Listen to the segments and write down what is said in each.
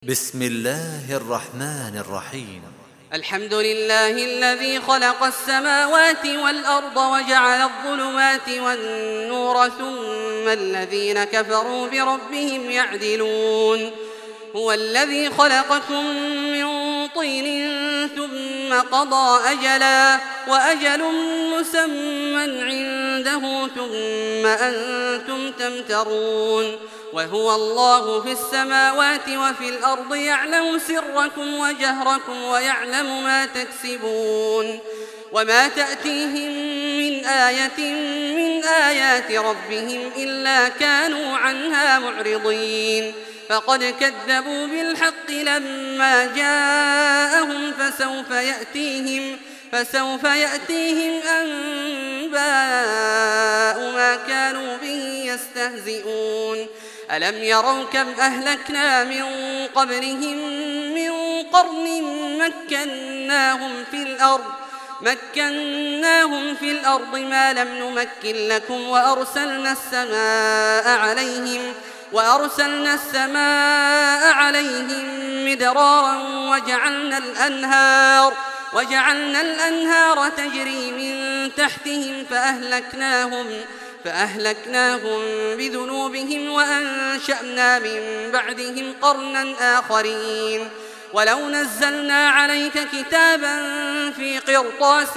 بسم الله الرحمن الرحيم. الحمد لله الذي خلق السماوات والأرض وجعل الظلمات والنور ثم الذين كفروا بربهم يعدلون. هو الذي خلقكم من طين ثم قضى أجلا وأجل مسمى عنده ثم أنتم تمترون. وهو الله في السماوات وفي الأرض يعلم سركم وجهركم ويعلم ما تكسبون. وما تأتيهم من آية من آيات ربهم إلا كانوا عنها معرضين. فقد كذبوا بالحق لما جاءهم فسوف يأتيهم أنباء ما كانوا به يستهزئون. ألم يروا كم أهلكنا من قبلهم من قرن مكناهم في الأرض ما لم نمكن لكم وأرسلنا السماء عليهم مدرارا وجعلنا الأنهار تجري من تحتهم فأهلكناهم بذنوبهم وأنشأنا من بعدهم قرنا آخرين. ولو نزلنا عليك كتابا في قرطاس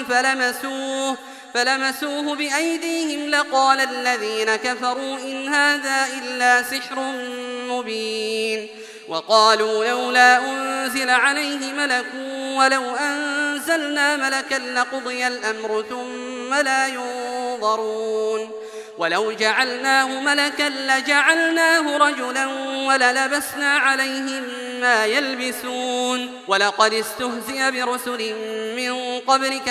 فلمسوه بأيديهم لقال الذين كفروا إن هذا إلا سحر مبين. وقالوا لولا أنزل عليه ملك ولو أنزلنا ملكا لقضي الأمر ثم لا ينظرون. ولو جعلناه ملكا لجعلناه رجلا وللبسنا عليهم ما يلبسون. ولقد استهزئ برسل من قبلك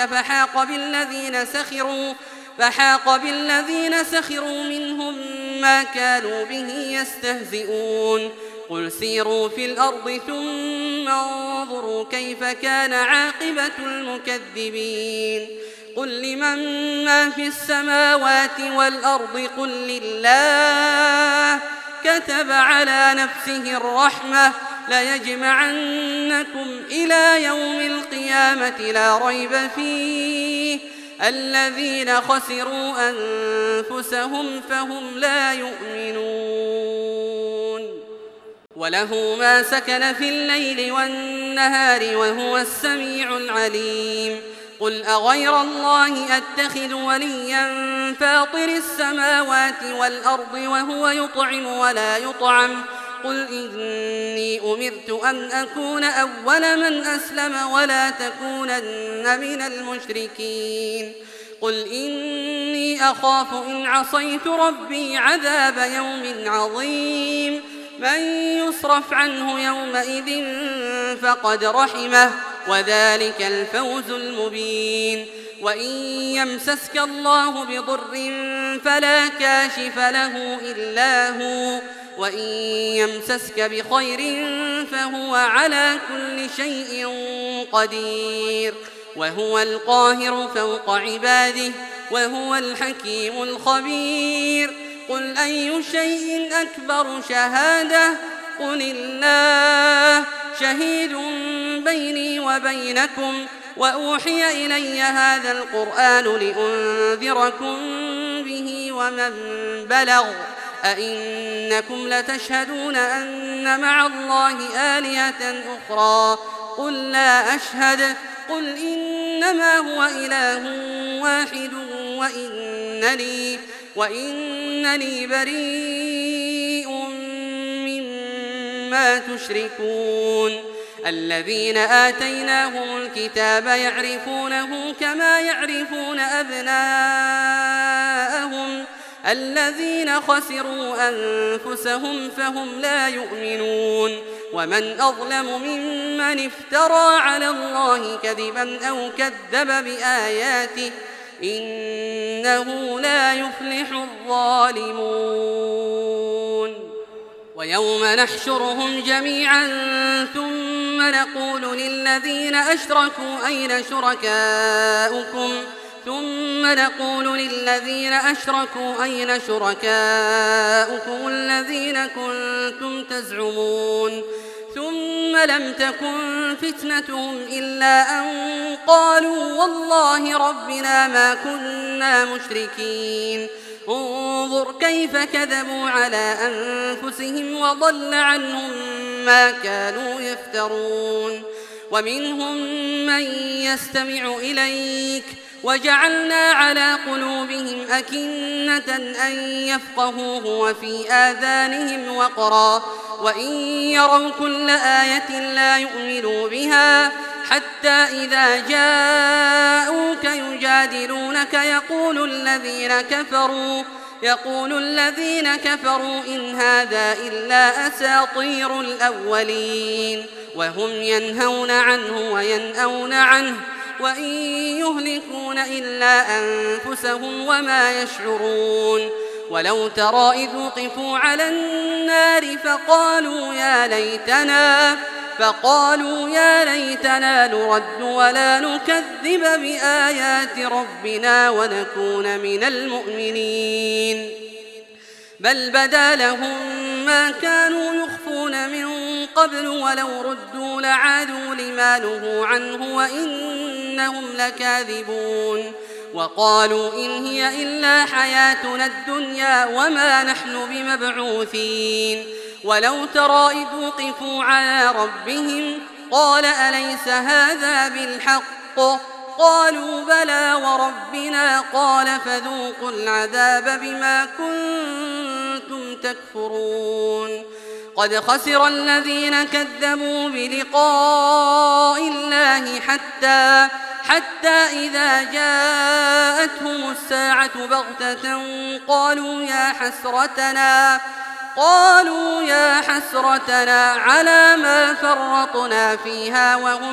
فحاق بالذين سخروا منهم ما كانوا به يستهزئون. قل سيروا في الأرض ثم انظروا كيف كان عاقبة المكذبين. قل لمن ما في السماوات والأرض قل لله كتب على نفسه الرحمة ليجمعنكم إلى يوم القيامة لا ريب فيه الذين خسروا أنفسهم فهم لا يؤمنون. وله ما سكن في الليل والنهار وهو السميع العليم. قل أغير الله أتخذ وليا فاطر السماوات والأرض وهو يطعم ولا يطعم. قل إني أمرت أن أكون أول من أسلم ولا تكونن من المشركين. قل إني أخاف إن عصيت ربي عذاب يوم عظيم. من يصرف عنه يومئذ فقد رحمه وذلك الفوز المبين. وإن يمسسك الله بضر فلا كاشف له إلا هو وإن يمسسك بخير فهو على كل شيء قدير. وهو القاهر فوق عباده وهو الحكيم الخبير. قل أي شيء أكبر شهادة قل الله شهيد بيني وبينكم وأوحي إلي هذا القرآن لأنذركم به ومن بلغ أئنكم لتشهدون أن مع الله آلهة أخرى قل لا أشهد. قل إنما هو إله واحد وإنني بريء مما تشركون. الذين آتيناهم الكتاب يعرفونه كما يعرفون أبناءهم الذين خسروا أنفسهم فهم لا يؤمنون. ومن أظلم ممن افترى على الله كذبا أو كذب بآياته إنه لا يفلح الظالمون. ويوم نحشرهم جميعا ثم نقول للذين أشركوا أين شركاؤكم الذين كنتم تزعمون. لم تكن فتنتهم إلا أن قالوا والله ربنا ما كنا مشركين انظر كيف كذبوا على أنفسهم وضل عنهم ما كانوا يفترون ومنهم من يستمع إليك وجعلنا على قلوبهم أكنة أن يفقهوه وفي آذانهم وقرا وإن يروا كل آية لا يؤمنوا بها حتى إذا جاءوك يجادلونك يقول الذين كفروا إن هذا إلا أساطير الأولين وهم ينهون عنه وينأون عنه وإن يهلكون إلا أنفسهم وما يشعرون ولو ترى إذ وقفوا على النار فقالوا يا ليتنا نرد ولا نكذب بآيات ربنا ونكون من المؤمنين بل بدا لهم ما كانوا يخفون من قبل ولو ردوا لعادوا لما نهوا عنه وإنهم لكاذبون وقالوا إن هي إلا حياتنا الدنيا وما نحن بمبعوثين ولو ترى إذ وقفوا على ربهم قال أليس هذا بالحق قالوا بلى وربنا قال فذوقوا العذاب بما كنتم تكفرون قد خسر الذين كذبوا بلقاء الله حتى إذا جاءتهم الساعة بغتة قالوا يا حسرتنا على ما فرطنا فيها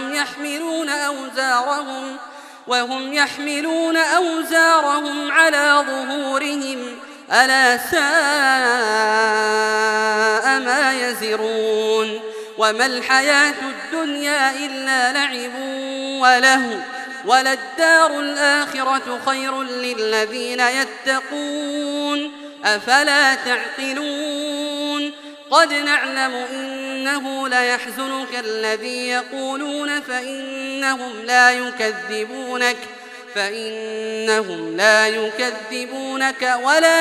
وهم يحملون أوزارهم على ظهورهم ألا ساء ما يزرون وما الحياة الدنيا إلا لعب ولهو وللدار الآخرة خير للذين يتقون أفلا تعقلون قد نعلم إنه ليحزنك الذي يقولون فإنهم لا يكذبونك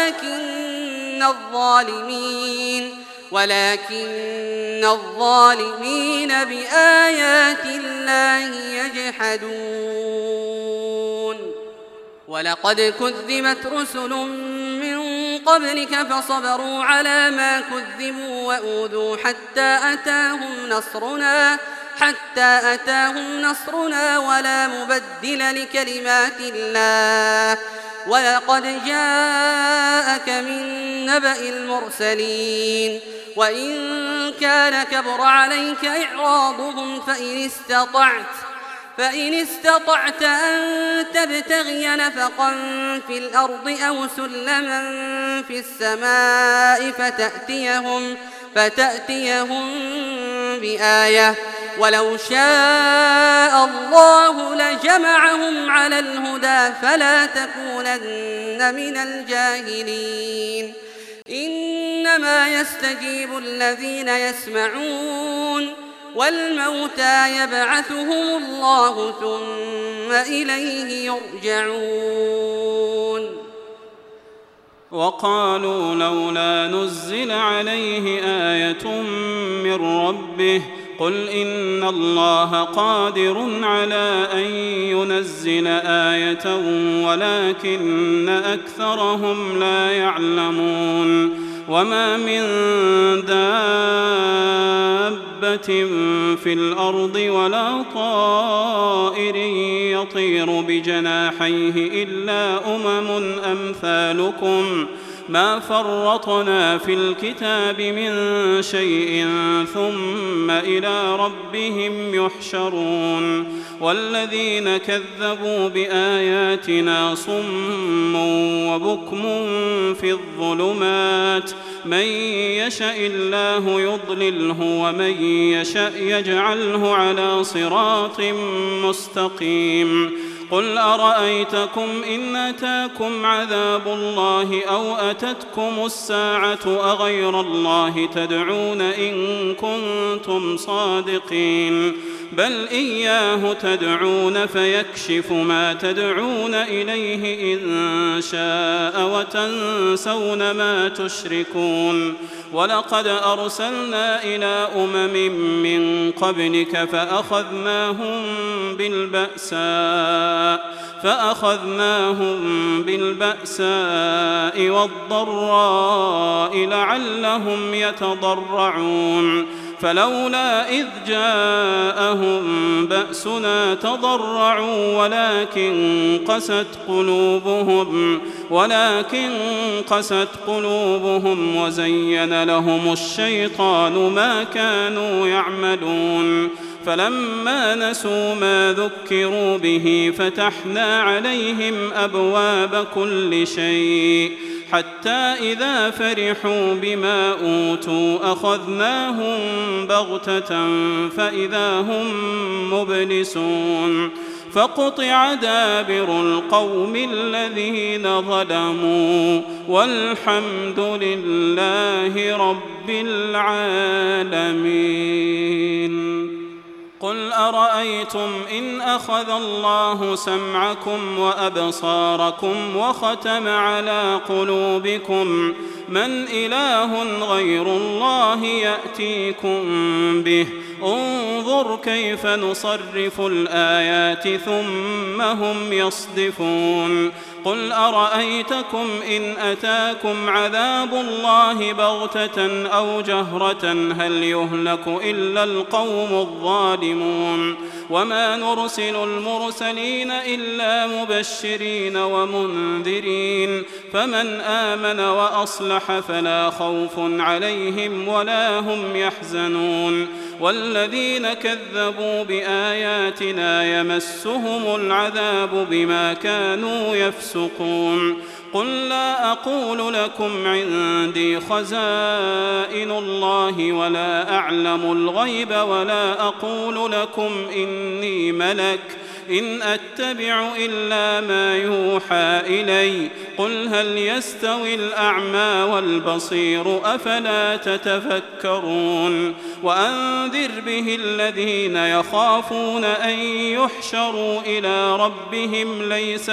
ولكن الظالمين بآيات الله يجحدون ولقد كذبت رسل من قبلك فصبروا على ما كذبوا وأوذوا حتى أتاهم نصرنا ولا مبدل لكلمات الله ولقد جاءك من نبأ المرسلين وإن كان كبر عليك إعراضهم فإن استطعت أن تبتغي نفقا في الأرض أو سلما في السماء فتأتيهم بآية ولو شاء الله لجمعهم على الهدى فلا تكونن من الجاهلين إنما يستجيب الذين يسمعون والموتى يبعثهم الله ثم إليه يرجعون وقالوا لولا نزل عليه آية من ربه قل إن الله قادر على أن ينزل آية ولكن أكثرهم لا يعلمون وما من دابة في الأرض ولا طائر يطير بجناحيه إلا أمثالكم ما فرطنا في الكتاب من شيء ثم إلى ربهم يحشرون والذين كذبوا بآياتنا صم وبكم في الظلمات من يشاء الله يضلله ومن يشاء يجعله على صراط مستقيم قل أرأيتكم إن أتاكم عذاب الله أو أتتكم الساعة أغير الله تدعون إن كنتم صادقين بل إياه تدعون فيكشف ما تدعون إليه إن شاء وتنسون ما تشركون ولقد أرسلنا إلى أمم من قبلك فأخذناهم بالبأساء والضراء لعلهم يتضرعون فلولا إذ جاءهم بأسنا تضرعوا ولكن قست قلوبهم وزين لهم الشيطان ما كانوا يعملون فلما نسوا ما ذكروا به فتحنا عليهم أبواب كل شيء حتى إذا فرحوا بما أوتوا أخذناهم بغتة فإذا هم مبلسون فقطع دابر القوم الذين ظلموا والحمد لله رب العالمين. قل أرأيتم إن أخذ الله سمعكم وأبصاركم وختم على قلوبكم من إله غير الله يأتيكم به انظر كيف نصرف الآيات ثم هم يصدفون قل أرأيتكم إن أتاكم عذاب الله بغتة أو جهرة هل يهلك إلا القوم الظالمون وما نرسل المرسلين إلا مبشرين ومنذرين فمن آمن وأصلح فلا خوف عليهم ولا هم يحزنون والذين كذبوا بآياتنا يمسهم العذاب بما كانوا يفسقون قل لا أقول لكم عندي خزائن الله ولا أعلم الغيب ولا أقول لكم إني ملك إن أتبع إلا ما يوحى إلي قل هل يستوي الأعمى والبصير أفلا تتفكرون وأنذر به الذين يخافون أن يحشروا إلى ربهم ليس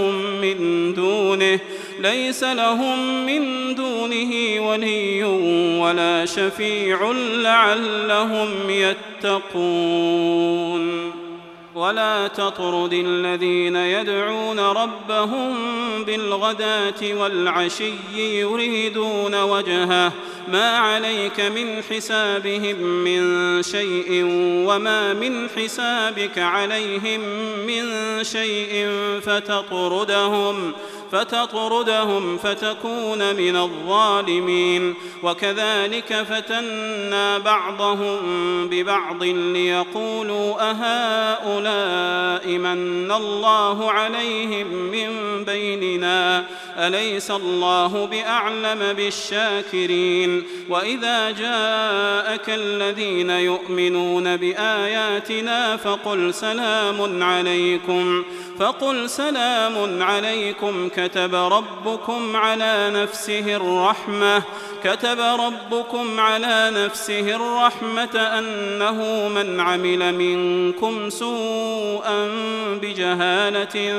لهم من دونه ولي ولا شفيع لعلهم يتقون ولا تطرد الذين يدعون ربهم بالغداة والعشي يريدون وجهه ما عليك من حسابهم من شيء وما من حسابك عليهم من شيء فتطردهم فتكون من الظالمين وكذلك فتنا بعضهم ببعض ليقولوا أهؤلاء من الله عليهم من بيننا أليس الله بأعلم بالشاكرين وإذا جاءك الذين يؤمنون بآياتنا فقل سلام عليكم كتب ربكم على نفسه الرحمة أنه من عمل منكم سوءا بجهالة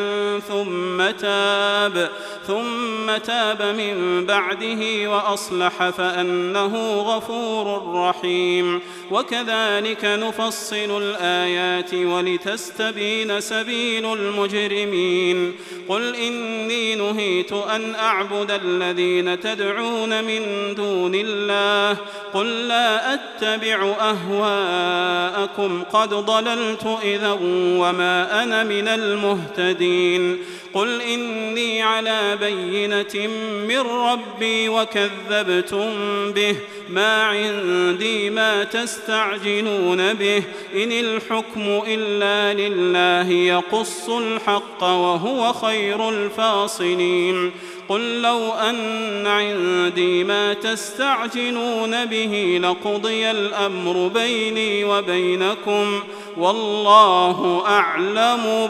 ثم تاب من بعده وأصلح فأنه غفور رحيم وكذلك نفصل الآيات ولتستبين سبيل المجرمين قل إني نهيت أن أعبد الذين تدعون من دون الله قل لا أتبع أهواءكم قد ضللت إذا وما أنا من المهتدين قل إني على بينة من ربي وكذبتم به ما عندي ما تستعجلون به إن الحكم إلا لله يقص الحق وهو خير الفاصلين قل لو أن عندي ما تستعجلون به لقضي الأمر بيني وبينكم والله أعلم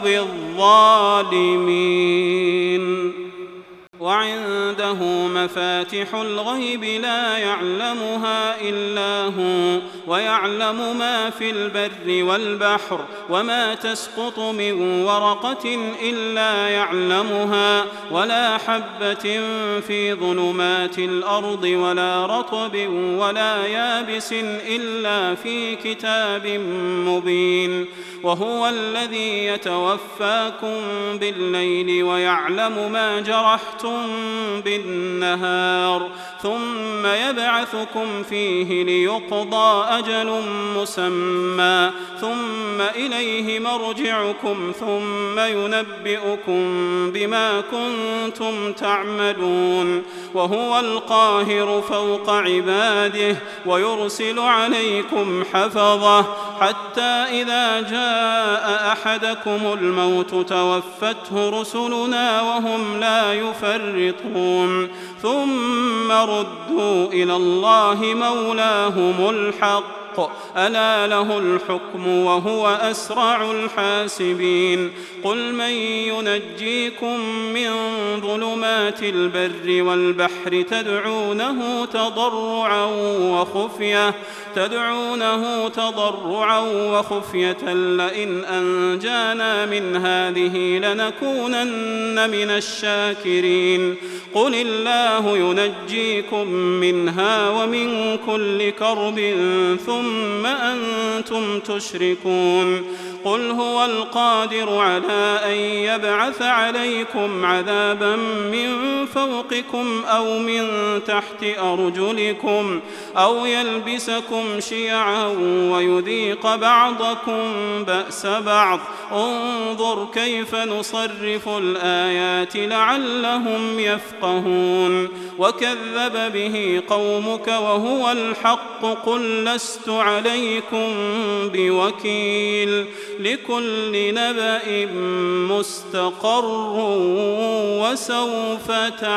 بالظالمين. وعنده مفاتح الغيب لا يعلمها إلا هو ويعلم ما في البر والبحر وما تسقط من ورقة إلا يعلمها ولا حبة في ظلمات الأرض ولا رطب ولا يابس إلا في كتاب مبين. وهو الذي يتوفاكم بالليل ويعلم ما جرحتم بالنهار ثم يبعثكم فيه ليقضى أجل مسمى ثم إليه مرجعكم ثم ينبئكم بما كنتم تعملون. وهو القاهر فوق عباده ويرسل عليكم حفظة حتى إذا جاء أحدكم الموت توفته رسلنا وهم لا يفرطون ثم ردوا إلى الله مولاهم الحق ألا له الحكم وهو أسرع الحاسبين. قل من ينجيكم من ظلمات البر والبحر تدعونه تضرعا وخفية لئن أنجانا من هذه لنكونن من الشاكرين. قل الله ينجيكم منها ومن كل كرب ثم أنتم تشركون. قل هو القادر على أن يبعث عليكم عذابا من فوقكم أو من تحت أرجلكم أو يلبسكم شيعا ويذيق بعضكم بأس بعض. انظر كيف نصرف الآيات لعلهم يفقهون. وكذب به قومك وهو الحق قل لست عليكم بوكيل. لكل نبأ مستقر وسوف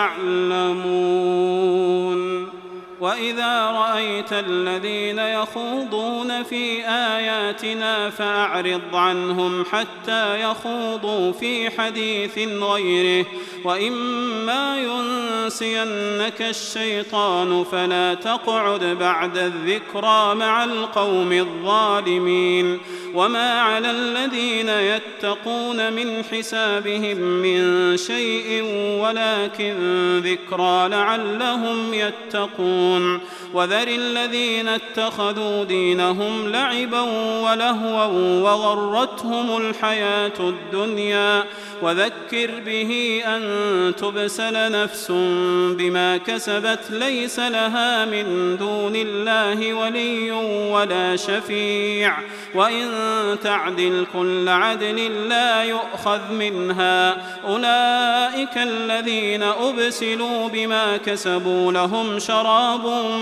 تعلمون. وإذا رأيت الذين يخوضون في آياتنا فأعرض عنهم حتى يخوضوا في حديث غيره وإما ينسينك الشيطان فلا تقعد بعد الذكرى مع القوم الظالمين. وما على الذين يتقون من حسابهم من شيء ولكن ذكرى لعلهم يتقون. وذر الذين اتخذوا دينهم لعبا ولهوا وغرتهم الحياة الدنيا وذكر به أن تبسل نفس بما كسبت ليس لها من دون الله ولي ولا شفيع وإن تعدل كل عدل لا يؤخذ منها. أولئك الذين أبسلوا بما كسبوا لهم شراب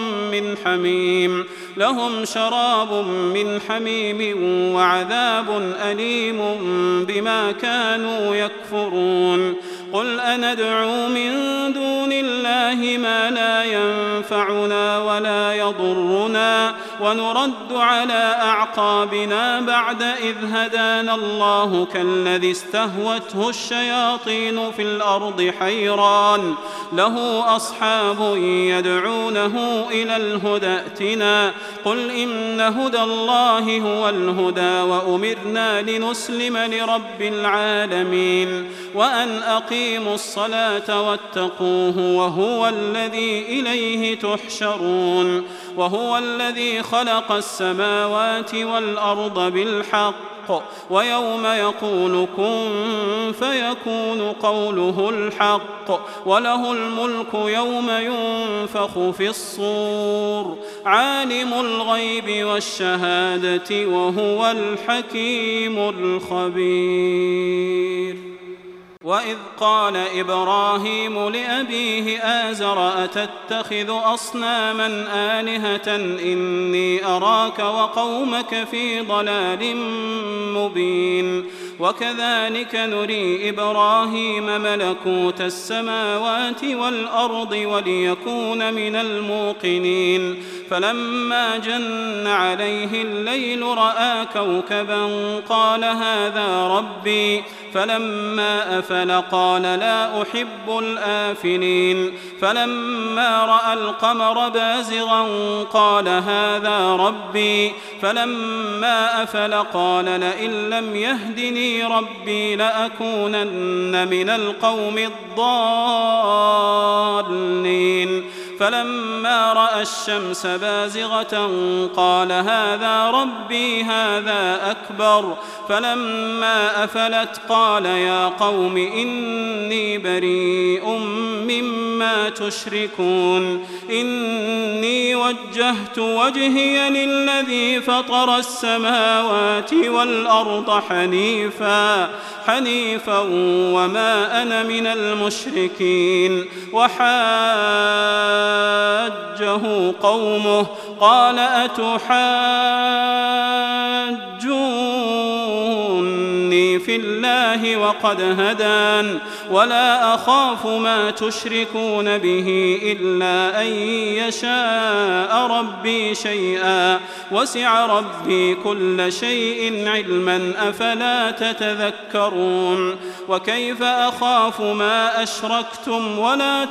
من حميم وعذاب أليم بما كانوا يكفرون. قل أندعو من دون الله ما لا ينفعنا ولا يضرنا ونرد على أعقابنا بعد إذ هدانا الله كالذي استهوته الشياطين في الأرض حيران له أصحاب يدعونه إلى الهدى ائتنا. قل إن هدى الله هو الهدى وأمرنا لنسلم لرب العالمين وأن أقيموا الصلاة واتقوه وهو الذي إليه تحشرون. وهو الذي خلق السماوات والأرض بالحق ويوم يقول كن فيكون قوله الحق وله الملك يوم ينفخ في الصور عالم الغيب والشهادة وهو الحكيم الخبير. وإذ قال إبراهيم لأبيه آزر أتتخذ أصناما آلهة إني أراك وقومك في ضلال مبين. وكذلك نري إبراهيم ملكوت السماوات والأرض وليكون من الموقنين فلما جن عليه الليل رأى كوكبا قال هذا ربي فلما أفل قال لا أحب الآفلين فلما رأى القمر بازغا قال هذا ربي فلما أفل قال لئن لم يهدني ربي لأكونن من القوم الضالين فلما رأى الشمس بازغة قال هذا ربي هذا أكبر فلما أفلت قال يا قوم إني بريء مما تشركون إني وجهت وجهي للذي فطر السماوات والأرض حنيفا وما أنا من المشركين وحاجه قومه قال أتحاجوني في الله وقد هدان ولا أخاف ما تشركون به إلا أن يشاء ربي شيئا وسع ربي كل شيء علما أفلا تتذكرون وكيف أخاف ما أشركتم ولا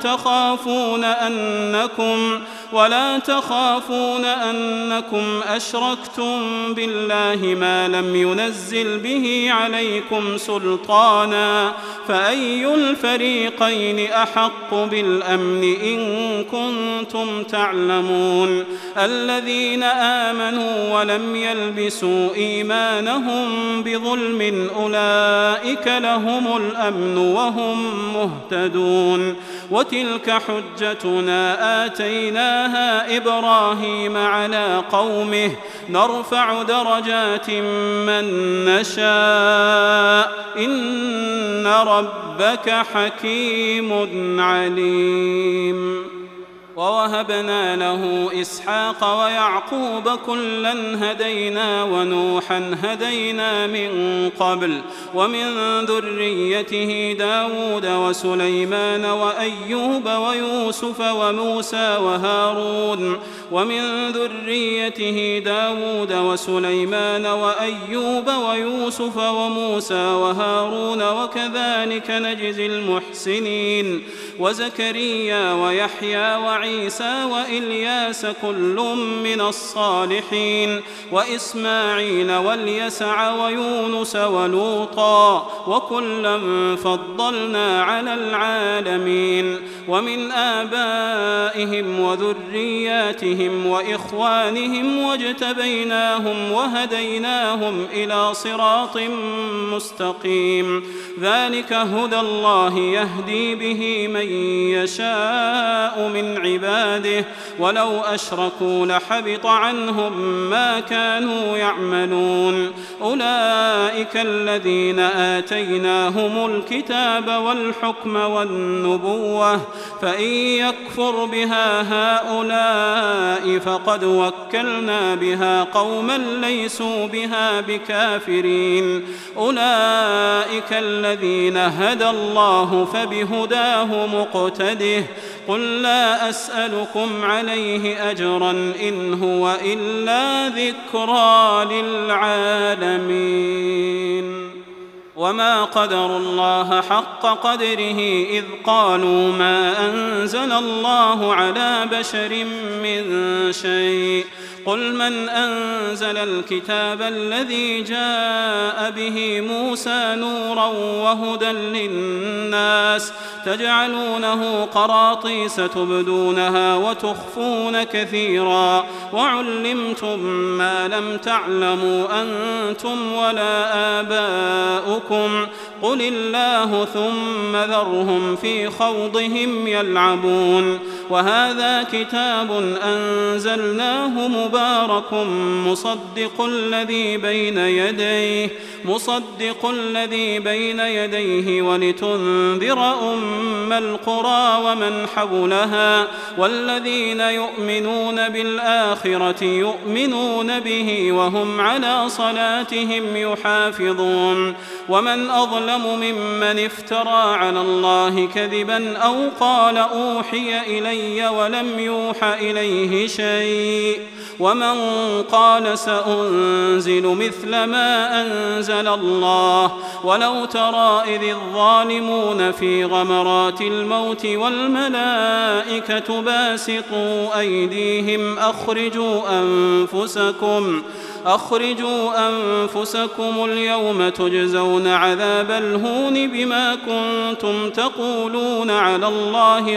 تخافون أنكم أشركتم بالله ما لم ينزل به عليكم سلطانا فأي الفريقين أحق بالأمن إن كنتم تعلمون الذين آمنوا ولم يلبسوا إيمانهم بظلم أولئك لهم الأمن وهم مهتدون وتلك حجتنا آتيناها إبراهيم على قومه نرفع درجات من نشاء إن ربك حكيم عليم ووهبنا له إسحاق ويعقوب كلا هدينا ونوحا هدينا من قبل ومن ذريته داود وسليمان وأيوب ويوسف وموسى وهارون ومن ذريته داود وسليمان وأيوب ويوسف وموسى وهارون وكذلك نجزي المحسنين وزكريا ويحيى وعيسى وإلياس كل من الصالحين وإسماعيل واليسع ويونس ولوطا وكلا فضلنا على العالمين ومن آبائهم وذرياتهم وإخوانهم واجتبيناهم وهديناهم إلى صراط مستقيم ذلك هدى الله يهدي به من يشاء من عباده ولو أشركوا لحبط عنهم ما كانوا يعملون أولئك الذين آتيناهم الكتاب والحكم والنبوة فإن يكفر بها هؤلاء فقد وكلنا بها قوما ليسوا بها بكافرين أولئك الذين هدى الله فبهداه مقتده قل لا أسألكم عليه أجرا إن هو إلا ذكرى للعالمين وما قدروا الله حق قدره إذ قالوا ما أنزل الله على بشر من شيء قل من أنزل الكتاب الذي جاء به موسى نورا وهدى للناس تجعلونه قراطيس تبدونها وتخفون كثيرا وعلمتم ما لم تعلموا أنتم ولا آباؤكم قل الله ثم ذرهم في خوضهم يلعبون وهذا كتاب أنزلناه مبارك مصدق الذي بين يديه ولتنذر أم القرى ومن حولها والذين يؤمنون بالآخرة يؤمنون به وهم على صلاتهم يحافظون ومن أظلم ممن افترى على الله كذبا أو قال أوحي إلي ولم يوحى إليه شيء ومن قال سأنزل مثل ما أنزل الله ولو ترى إذ الظالمون في غمرات الموت والملائكة باسطوا أيديهم أخرجوا أنفسكم اليوم تجزون عذاب الهون بما كنتم تقولون على الله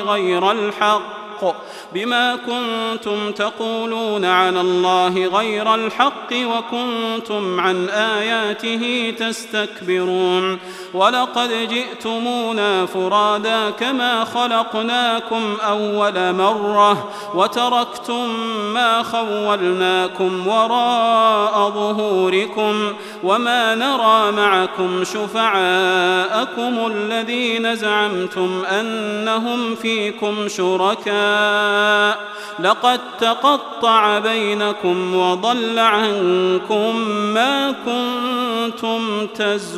غير الحق وكنتم عن آياته تستكبرون ولقد جئتمونا فرادا كما خلقناكم أول مرة وتركتم ما خولناكم وراء ظهوركم وما نرى معكم شفعاءكم الذين زعمتم أنهم فيكم شركاء لقد تقطع بينكم وضل عنكم ما كنتم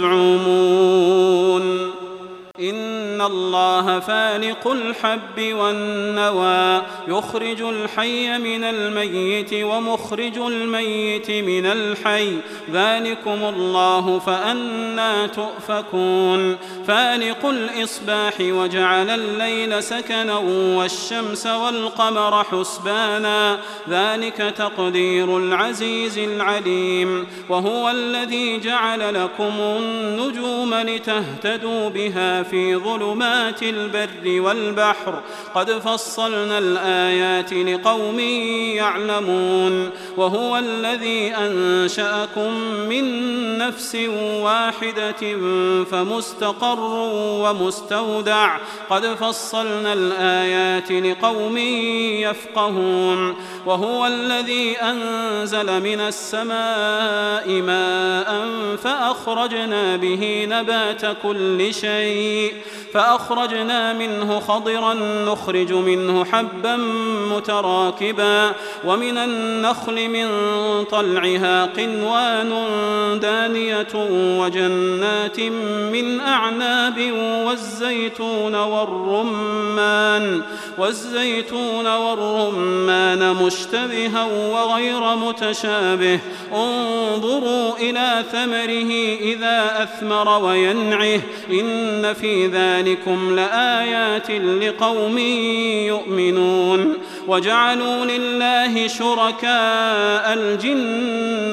تزعمون إن الله فالق الحب والنوى يخرج الحي من الميت ومخرج الميت من الحي ذلكم الله فأنى تؤفكون فالق الإصباح وجعل الليل سكنا والشمس والقمر حسبانا ذلك تقدير العزيز العليم وهو الذي جعل لكم النجوم لتهتدوا بها في ظلمات البر والبحر قد فصلنا الآيات لقوم يعلمون وهو الذي أنشأكم من نفس واحدة فمستقر ومستودع قد فصلنا الآيات لقوم يفقهون وهو الذي أنزل من السماء ماء فأخرجنا به نبات كل شيء فأخرجنا منه خضرا نخرج منه حبا متراكبا ومن النخل من طلعها قنوان دانية وجنات من أعناب والزيتون والرمان مشتبها وغير متشابه انظروا إلى ثمره إذا أثمر وينعه إن في ذلكم لآيات لقوم يؤمنون وجعلوا لله شركاء الجن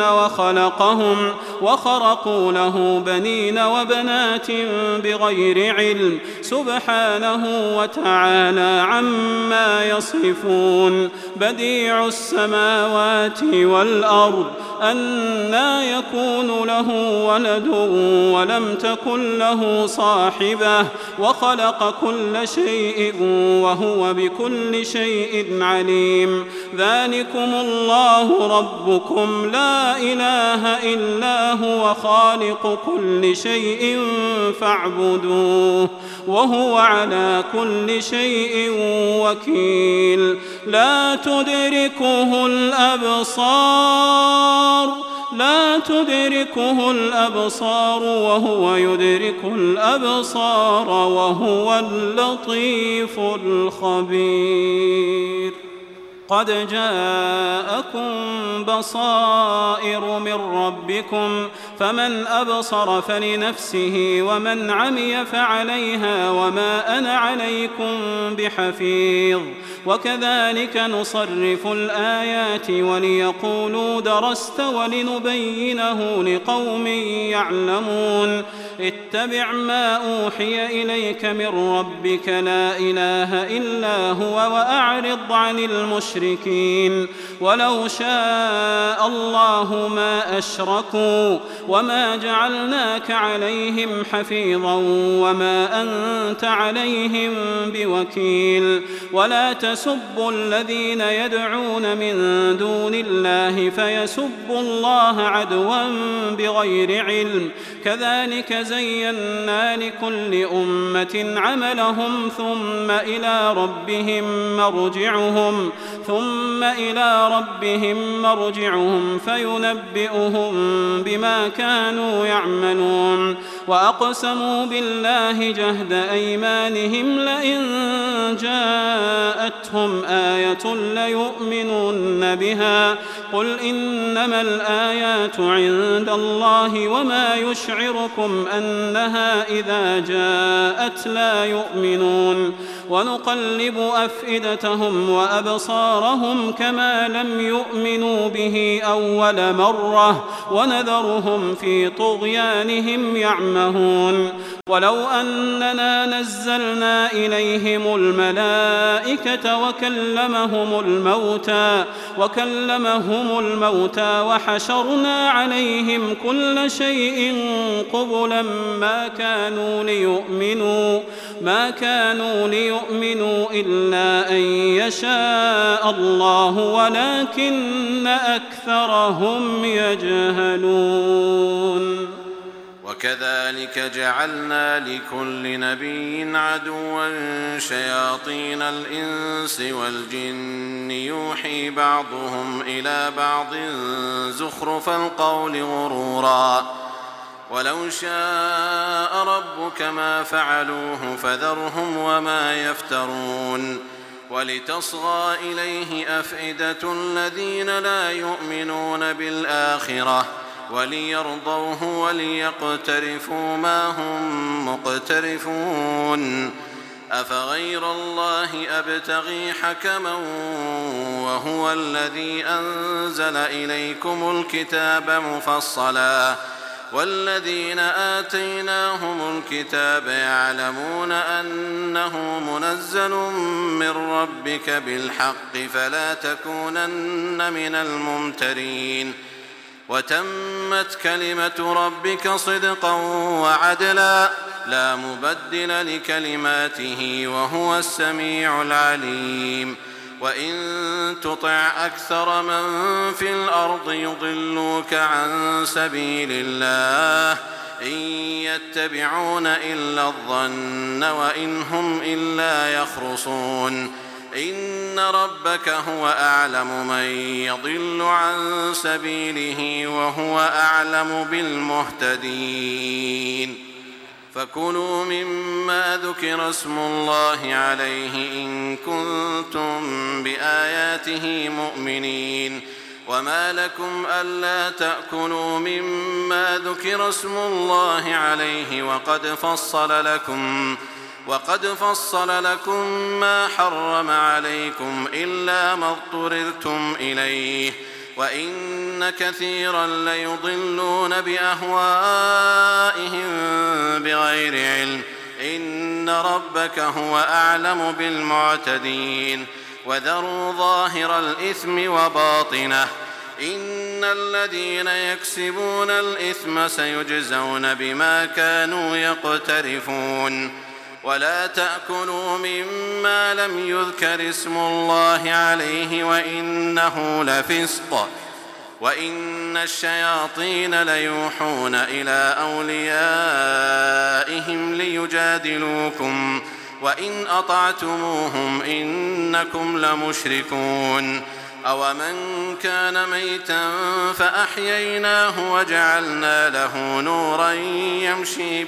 وخرقوا له بنين وبنات بغير علم سبحانه وتعالى عما يصفون بديع السماوات والأرض أنى يكون له ولد ولم تكن له صاحبة وخلق كل شيء وهو بكل شيء عليم ذلكم الله ربكم لا إله إلا هو خالق كل شيء فاعبدوه وهو على كل شيء وكيل لا تدركه الأبصار وهو يدرك الأبصار وهو اللطيف الخبير قد جاءكم بصائر من ربكم فمن أبصر فلنفسه ومن عمي فعليها وما أنا عليكم بحفيظ وكذلك نصرف الآيات وليقولوا درست ولنبينه لقوم يعلمون اتبع ما أوحي إليك من ربك لا إله إلا هو وأعرض عن المشركين ولو شاء الله ما أشركوا وما جعلناك عليهم حفيظا وما أنت عليهم بوكيل ولا تسبوا الذين يدعون من دون الله فيسبوا الله عدوا بغير علم كذلك زينا لكل أمة عملهم ثم إلى ربهم مرجعهم فينبئهم بما كانوا يعملون وأقسموا بالله جهد أيمانهم لئن جاءتهم آية ليؤمنن بها قل إنما الآيات عند الله وما يشعركم أنها إذا جاءت لا يؤمنون ونقلب أفئدتهم وأبصارهم كما لم يؤمنوا به أول مرة ونذرهم في طغيانهم يعمهون ولو أننا نزلنا إليهم الملائكة وكلمهم الموتى وحشرنا عليهم كل شيء قبلا ما كانوا ليؤمنوا إلا أن يشاء الله ولكن أكثرهم يجهلون وكذلك جعلنا لكل نبي عدوا شياطين الإنس والجن يوحي بعضهم إلى بعض زخرف القول غرورا ولو شاء ربك ما فعلوه فذرهم وما يفترون ولتصغى إليه أفئدة الذين لا يؤمنون بالآخرة وليرضوه وليقترفوا ما هم مقترفون أفغير الله أبتغي حكما وهو الذي أنزل إليكم الكتاب مفصلا والذين آتيناهم الكتاب يعلمون أنه منزل من ربك بالحق فلا تكونن من الممترين وتمت كلمة ربك صدقا وعدلا لا مبدل لكلماته وهو السميع العليم وإن تطع أكثر من في الأرض يضلوك عن سبيل الله إن يتبعون إلا الظن وإن هم إلا يخرصون إن ربك هو أعلم من يضل عن سبيله وهو أعلم بالمهتدين فكلوا مما ذكر اسم الله عليه إن كنتم بآياته مؤمنين وما لكم ألا تأكلوا مما ذكر اسم الله عليه وقد فصل لكم ما حرم عليكم إلا ما اضطررتم إليه وإن كثيرا ليضلون بأهوائهم بغير علم إن ربك هو أعلم بالمعتدين وذروا ظاهر الإثم وباطنه إن الذين يكسبون الإثم سيجزون بما كانوا يقترفون ولا تأكلوا مما لم يذكر اسم الله عليه وإنه لفسق وإن الشياطين ليوحون إلى أوليائهم ليجادلوكم وإن أطعتموهم إنكم لمشركون أومن كان ميتا فأحييناه وجعلنا له نورا يمشي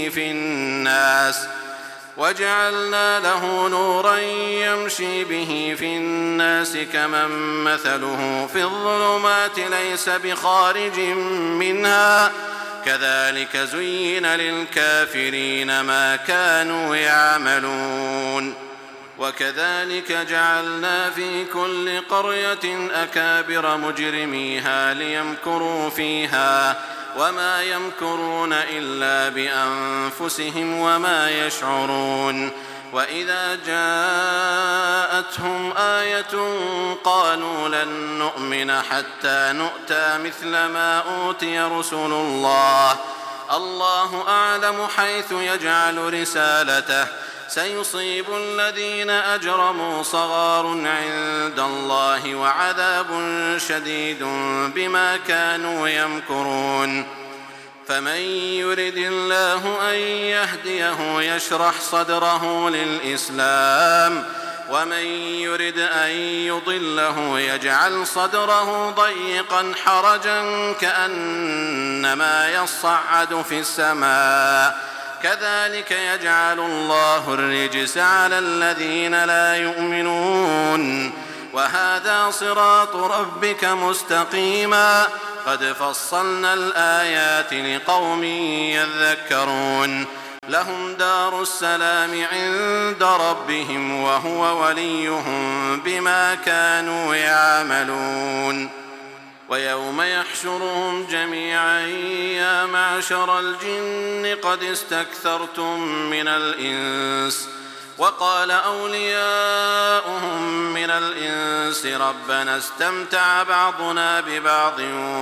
به في الناس كمن مثله في الظلمات ليس بخارج منها كذلك زين للكافرين ما كانوا يعملون وكذلك جعلنا في كل قرية أكابر مجرميها ليمكروا فيها وما يمكرون إلا بأنفسهم وما يشعرون وإذا جاءتهم آية قالوا لن نؤمن حتى نؤتى مثل ما أوتي رسل الله أعلم حيث يجعل رسالته سيصيب الذين أجرموا صغار عند الله وعذاب شديد بما كانوا يمكرون فمن يرد الله أن يهديه يشرح صدره للإسلام ومن يرد أن يضله يجعل صدره ضيقا حرجا كأنما يصعد في السماء كذلك يجعل الله الرجس على الذين لا يؤمنون وهذا صراط ربك مستقيما قد فصلنا الآيات لقوم يذكرون لهم دار السلام عند ربهم وهو وليهم بما كانوا يعملون ويوم يحشرهم جميعا يا معشر الجن قد استكثرتم من الإنس وقال أولياؤهم من الإنس ربنا استمتع بعضنا ببعض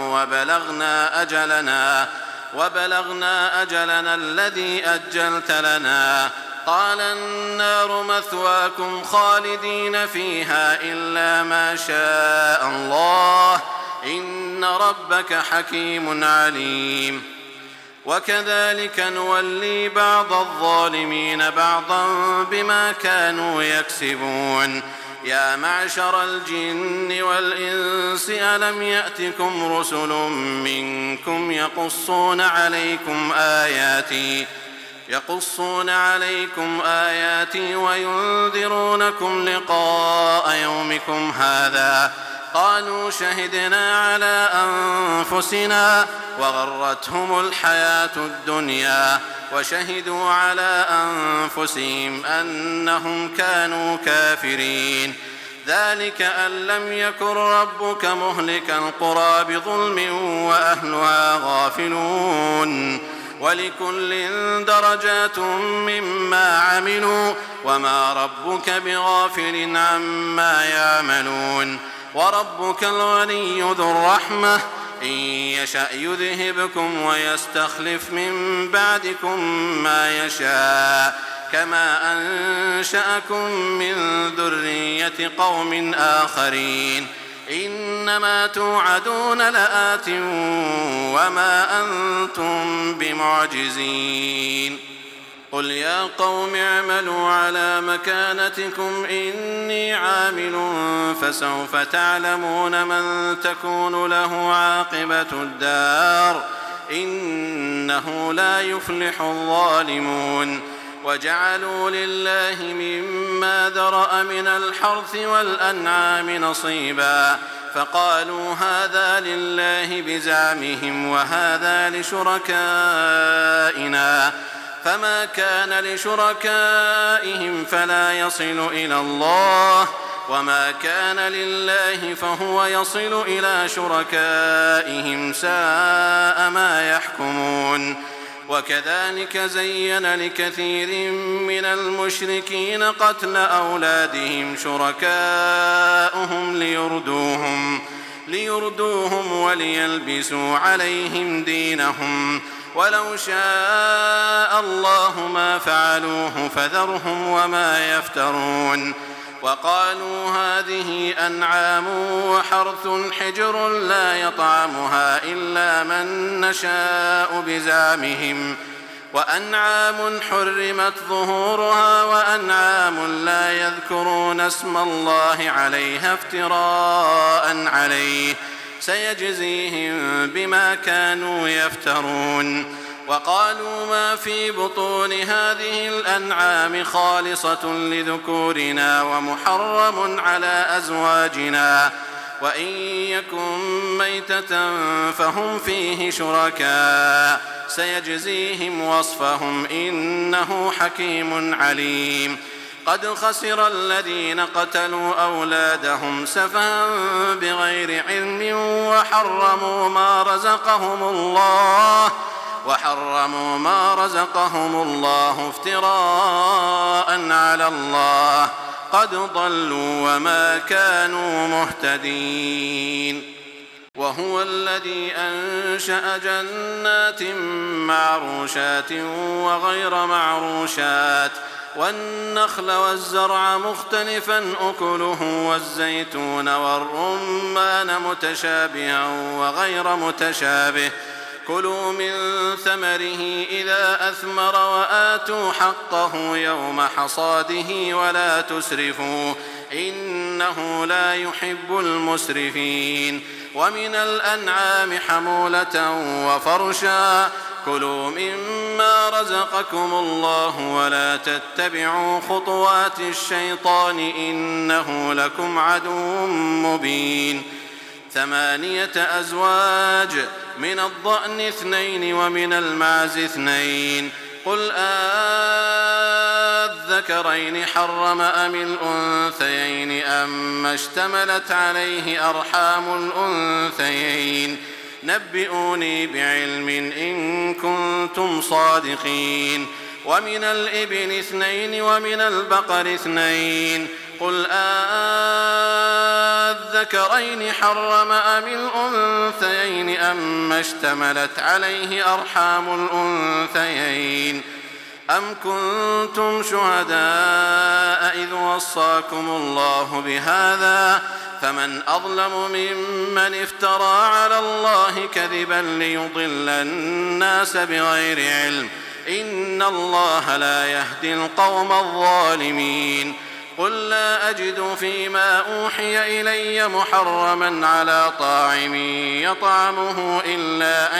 وبلغنا أجلنا الذي أجلت لنا قال النار مثواكم خالدين فيها إلا ما شاء الله إن ربك حكيم عليم وكذلك نولي بعض الظالمين بعضا بما كانوا يكسبون يا معشر الجن والإنس ألم يأتكم رسل منكم يقصون عليكم آياتي وينذرونكم لقاء يومكم هذا قالوا شهدنا على أنفسنا وغرتهم الحياة الدنيا وشهدوا على أنفسهم أنهم كانوا كافرين ذلك أن لم يكن ربك مهلك القرى بظلم وأهلها غافلون ولكل درجات مما عملوا وما ربك بغافل عما يعملون وربك الغني ذو الرحمة إن يشأ يذهبكم ويستخلف من بعدكم ما يشاء كما أنشأكم من ذرية قوم آخرين إنما توعدون لآت وما أنتم بمعجزين قل يا قوم اعملوا على مكانتكم إني عامل فسوف تعلمون من تكون له عاقبة الدار إنه لا يفلح الظالمون وجعلوا لله مما ذرأ من الحرث والأنعام نصيبا فقالوا هذا لله بزعمهم وهذا لشركائنا فما كان لشركائهم فلا يصل إلى الله وما كان لله فهو يصل إلى شركائهم ساء ما يحكمون وكذلك زين لكثير من المشركين قتل أولادهم شركاؤهم ليردوهم وليلبسوا عليهم دينهم ولو شاء الله ما فعلوه فذرهم وما يفترون وقالوا هذه أنعام وحرث حجر لا يطعمها إلا من نشاء بزعمهم وأنعام حرمت ظهورها وأنعام لا يذكرون اسم الله عليها افتراء عليه سيجزيهم بما كانوا يفترون وقالوا ما في بطون هذه الأنعام خالصة لذكورنا ومحرم على أزواجنا وإن يكن ميتة فهم فيه شركاء سيجزيهم وصفهم إنه حكيم عليم قد خسر الذين قتلوا أولادهم سفها بغير علم وحرموا ما رزقهم الله افتراء على الله قد ضلوا وما كانوا مهتدين. وهو الذي أنشأ جنات معروشات وغير معروشات والنخل والزرع مختلفا أكله والزيتون والرمان متشابها وغير متشابه كلوا من ثمره إذا أثمر وآتوا حقه يوم حصاده ولا تسرفوا إنه لا يحب المسرفين. ومن الأنعام حمولة وفرشا كلوا مما رزقكم الله ولا تتبعوا خطوات الشيطان إنه لكم عدو مبين. 8 أزواج من الضأن 2 ومن المعز 2 قل أذكرين حرم أم الأنثيين أما اشتملت عليه أرحام الأنثيين نبئوني بعلم إن كنتم صادقين. ومن الإبل 2 ومن البقر 2 قل أذكرين حرم أم الأنثيين أما اشتملت عليه أرحام الأنثيين أم كنتم شهداء إذ وصاكم الله بهذا فمن أظلم ممن افترى على الله كذبا ليضل الناس بغير علم إن الله لا يهدي القوم الظالمين. قل لا أجد فيما أوحي إلي محرما على طاعم يطعمه إلا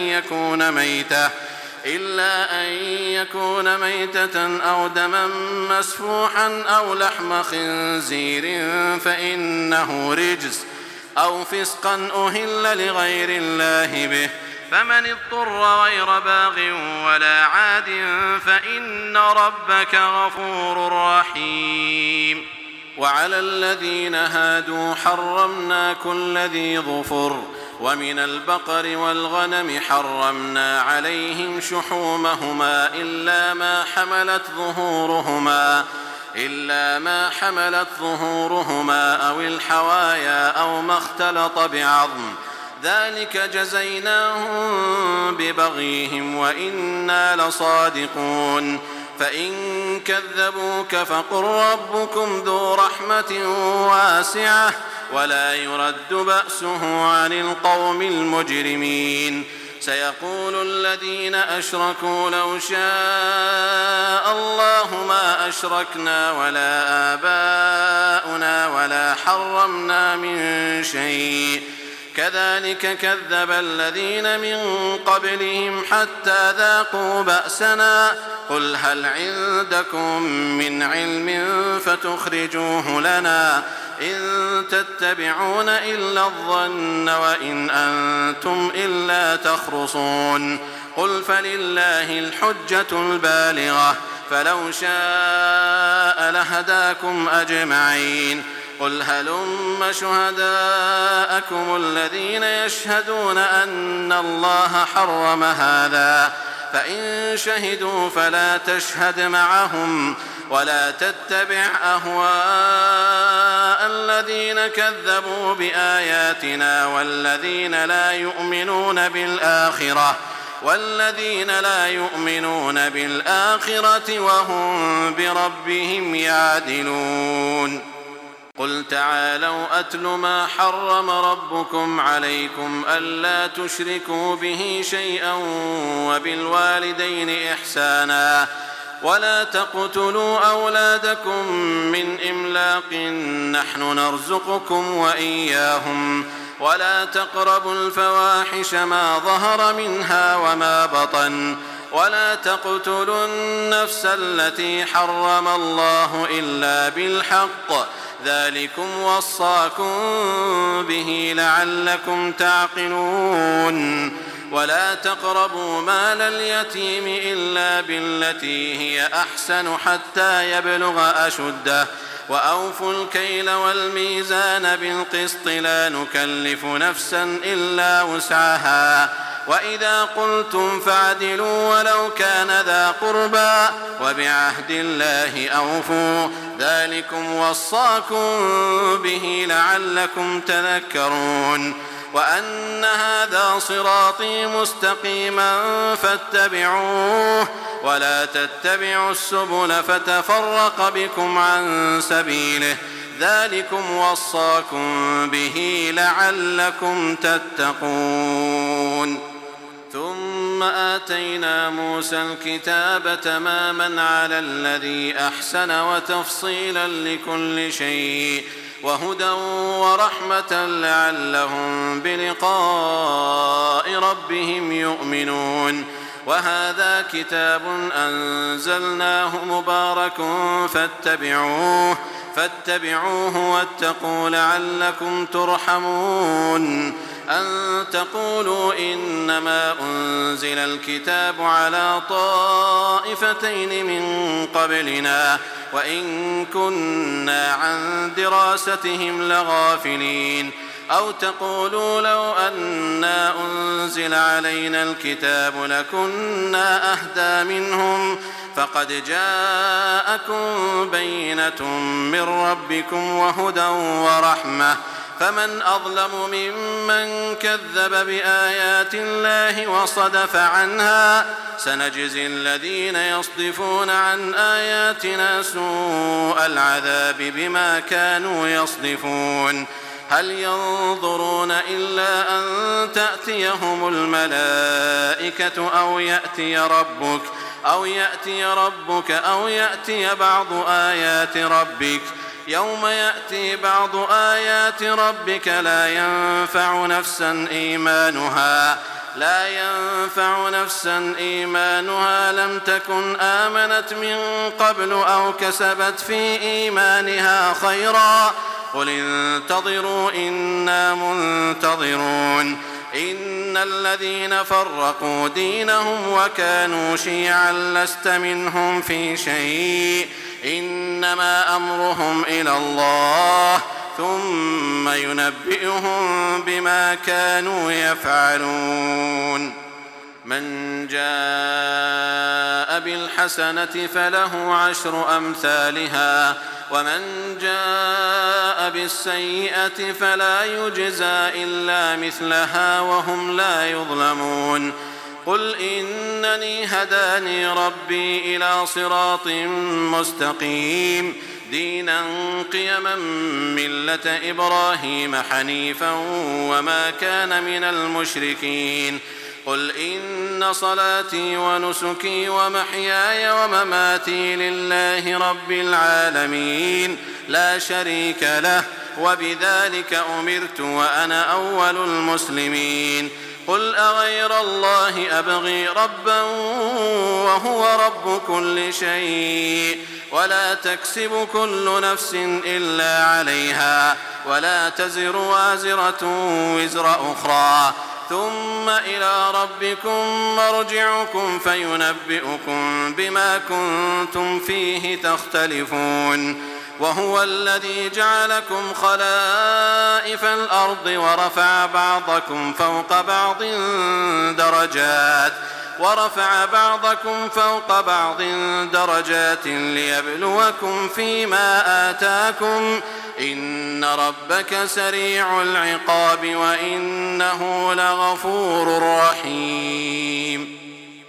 أن يكون ميتة أو دما مسفوحا أو لحم خنزير فإنه رجس أو فسقا أهل لغير الله به فمن اضطر غير باغ ولا عاد فإن ربك غفور رحيم. وعلى الذين هادوا حرمنا كل ذي ظفر ومن البقر والغنم حرمنا عليهم شحومهما إلا ما حملت ظهورهما أو الحوايا أو ما اختلط بعظم ذلك جزيناهم ببغيهم وإنا لصادقون. فإن كذبوك فقل ربكم ذو رحمة واسعة ولا يرد بأسه عن القوم المجرمين. سيقول الذين أشركوا لو شاء الله ما أشركنا ولا آباؤنا ولا حرمنا من شيء كذلك كذب الذين من قبلهم حتى ذاقوا بأسنا قل هل عندكم من علم فتخرجوه لنا إن تتبعون إلا الظن وإن أنتم إلا تخرصون. قل فلله الحجة البالغة فلو شاء لهداكم أجمعين. قل هلم شهداءكم الذين يشهدون أن الله حرم هذا فإن شهدوا فلا تشهد معهم ولا تتبع أهواء الذين كذبوا بآياتنا والذين لا يؤمنون بالآخرة وهم بربهم يعدلون. قل تعالوا أتل ما حرم ربكم عليكم ألا تشركوا به شيئا وبالوالدين إحسانا ولا تقتلوا أولادكم من إملاق نحن نرزقكم وإياهم ولا تقربوا الفواحش ما ظهر منها وما بطن ولا تقتلوا النفس التي حرم الله إلا بالحق ذلكم وصاكم به لعلكم تعقلون. ولا تقربوا مال اليتيم إلا بالتي هي أحسن حتى يبلغ أشده وأوفوا الكيل والميزان بالقسط لا نكلف نفسا إلا وسعها وإذا قلتم فاعدلوا ولو كان ذا قربى وبعهد الله أوفوا ذلكم وصاكم به لعلكم تذكرون وأن هذا صراطي مستقيما فاتبعوه ولا تتبعوا السبل فتفرق بكم عن سبيله ذلكم وصاكم به لعلكم تتقون ثم آتينا موسى الكتاب تماما على الذي أحسن وتفصيلا لكل شيء وهدى ورحمة لعلهم بلقاء ربهم يؤمنون وهذا كتاب أنزلناه مبارك فاتبعوه واتقوا لعلكم ترحمون أن تقولوا إنما أنزل الكتاب على طائفتين من قبلنا وإن كنا عن دراستهم لغافلين أو تقولوا لو أنا أنزل علينا الكتاب لكنا أهدى منهم فقد جاءكم بينة من ربكم وهدى ورحمة فمن أظلم ممن كذب بآيات الله وصدف عنها سنجزي الذين يصدفون عن آياتنا سوء العذاب بما كانوا يصدفون هل ينظرون إلا أن تأتيهم الملائكة أو يأتي ربك أو يأتي بعض آيات ربك يوم يأتي بعض آيات ربك لا ينفع نفسا إيمانها لم تكن آمنت من قبل أو كسبت في إيمانها خيرا قل انتظروا إنا منتظرون إن الذين فرقوا دينهم وكانوا شيعا لست منهم في شيء إنما أمرهم إلى الله ثم ينبئهم بما كانوا يفعلون من جاء بالحسنة فله 10 أمثالها ومن جاء بالسيئة فلا يجزى إلا مثلها وهم لا يظلمون قل إنني هداني ربي إلى صراط مستقيم دينا قيما ملة إبراهيم حنيفا وما كان من المشركين قل إن صلاتي ونسكي ومحياي ومماتي لله رب العالمين لا شريك له وبذلك أمرت وأنا أول المسلمين قل أغير الله أبغي ربا وهو رب كل شيء ولا تكسب كل نفس إلا عليها ولا تزر وازرة وزر أخرى ثم إلى ربكم مرجعكم فينبئكم بما كنتم فيه تختلفون وهو الذي جعلكم خلائف الأرض ورفع بعضكم فوق بعض درجات ليبلوكم فيما آتاكم إن ربك سريع العقاب وإنه لغفور رحيم